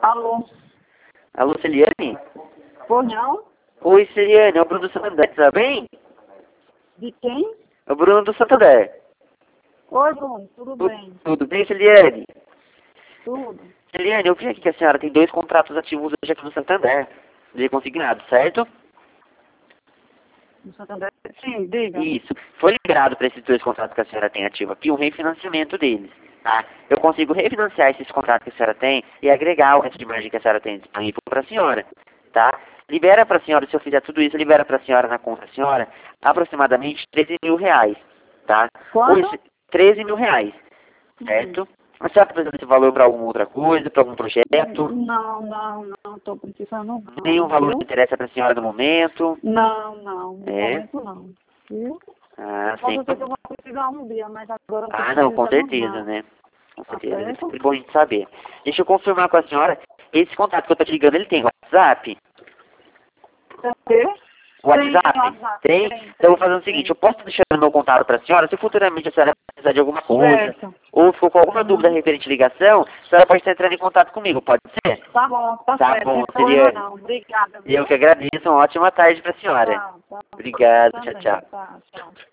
Alô? Alô, Celiane? Por não? Oi, Celiane, é o Bruno do Santander, tá bem? De quem? É o Bruno do Santander. Oi, Bruno, tudo bem? Tudo bem, Celiane? Tudo. Celiane, eu vi aqui que a senhora tem 2 contratos ativos hoje aqui no Santander, de consignado, certo? No Santander? Sim, diga. Isso. Foi liberado para esses 2 contratos que a senhora tem ativo aqui um refinanciamento deles, tá? Eu consigo refinanciar esses contratos que a senhora tem e agregar o resto de margem que a senhora tem disponível para a senhora, tá? Libera para a senhora, se eu fizer tudo isso, libera para a senhora na conta da senhora aproximadamente R$ 13.000, tá? Quanto? Hoje, R$ 13.000, certo? A senhora está precisando desse valor para alguma outra coisa, para algum projeto? Não, tô precisando não. Nenhum valor Viu? que interessa para a senhora no momento? Não, no É? momento não. Viu? Ah, Pode sim. ser que eu vou precisar um dia, mas agora eu tô Ah, não, com precisando certeza, não. né? Com Tá certeza, é certo? sempre bom a gente saber. Deixa eu confirmar com a senhora, esse contato que eu tô te ligando, ele tem WhatsApp? Tem quê? Tem WhatsApp? WhatsApp. Tem? Tem, Então eu vou tem, fazer o seguinte, tem. eu posso deixar o meu contato pra senhora, se futuramente a senhora precisar de alguma coisa, Certo. ou ficou com alguma dúvida Uhum. referente à ligação, a senhora pode estar entrando em contato comigo, pode ser? Tá bom, tá Tá certo. bom, Sem problema Celiane. não. Obrigada, Eu viu? que agradeço, uma ótima tarde pra senhora. Tá, Obrigado, tchau, também. tchau. Tá, tchau.